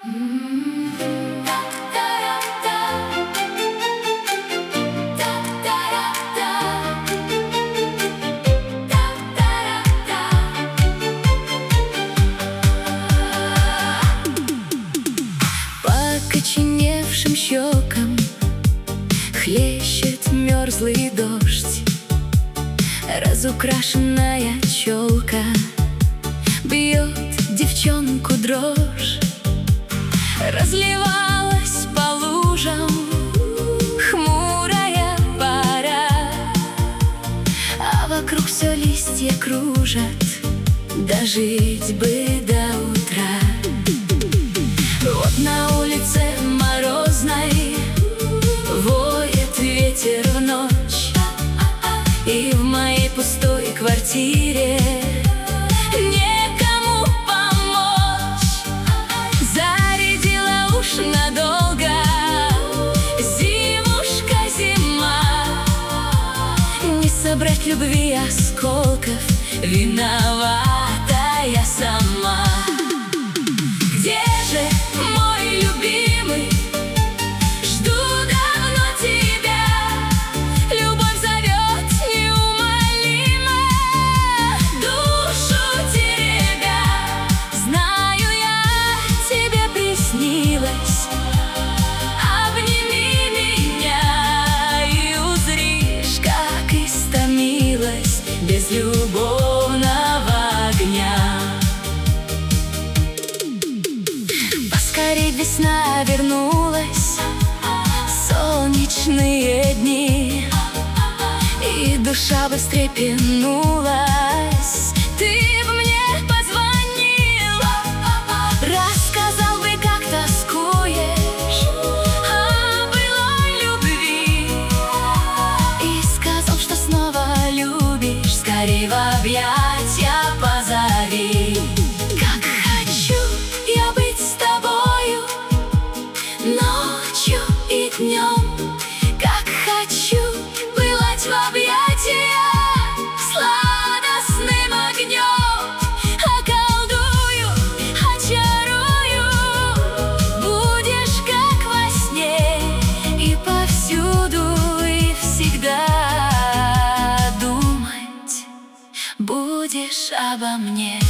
По окоченевшим щекам хлещет мерзлый дождь. Разукрашенная челка бьет девчонку дрожь. Разливалась по лужам хмурая пора, а вокруг все листья кружат, дожить бы до утра. Вот на улице морозной воет ветер в ночь, и в моей пустой квартире некому помочь. Зарядила уж надолго зимушка зима, не собрать любви осколков, виновата я сама. Где же мой любимый? Жду давно тебя. Любовь зовет неумолимо, душу теребя. Знаю я, тебе приснилось. Обними меня и узришь, как истомилась без любовного огня. Поскорей весна вернулась, солнечные дни, и душа бы встрепенулась. Ты б мне позвонил, рассказал бы, как тоскуешь о былой любви, и сказал, что снова любишь. Скорей в объятья позови. Как хочу я быть с тобою ночью и днем, как хочу пылать в объятиях сладостным огнем. Околдую, очарую, будешь как во сне, и повсюду и всегда думать будешь обо мне.